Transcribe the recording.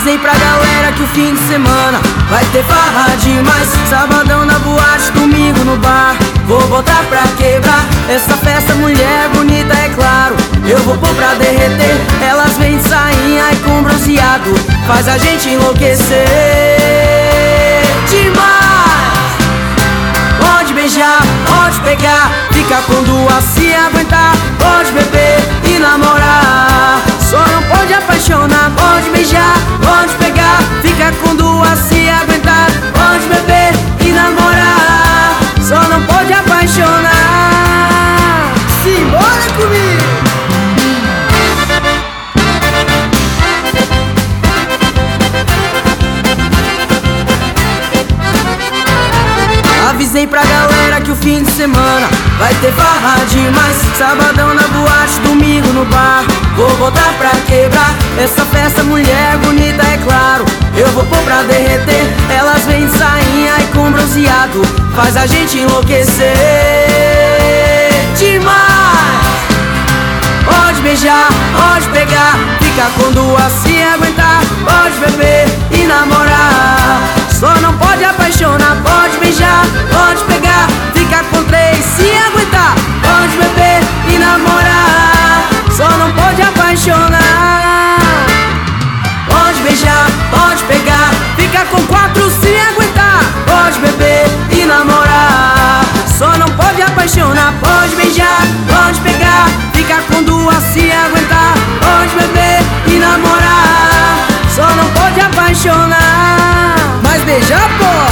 Avisei pra galera que o fim de semana vai ter farra demais. Sabadão na boate, domingo no bar, vou botar pra quebrar. Essa festa, mulher bonita, é claro, eu vou pôr pra derreter. Elas vêm de sainha e com bronzeado, faz a gente enlouquecer demais. Pode beijar, pode pegar, fica com duas se aguentar. Pode beber e namorar, só não pode apaixonar. Pode beijar, pode pegar, fica com duas se aguentar. Pode beber e namorar, só não pode apaixonar. Simbora comigo! Avisei pra galera que o fim de semana vai ter farra demais. Sabadão na boate, domingo no bar, vou botar pra quebrar. Essa festa, mulher bonita, é claro, eu vou pôr pra derreter. Elas vêm de sainha e com bronzeado, faz a gente enlouquecer demais. Pode beijar, pode pegar, fica com duas se aguentar. Pode beber e namorar, só não pode apaixonar. Pode beijar, pode pegar, fica com três se aguentar. Pode beber e namorar, só não pode apaixonar. Pode beijar, pode pegar, fica com quatro se aguentar. Pode beber e namorar, só não pode apaixonar. Pode beijar, pode pegar, fica com duas se aguentar. Pode beber e namorar, só não pode apaixonar. Mas beijar pode.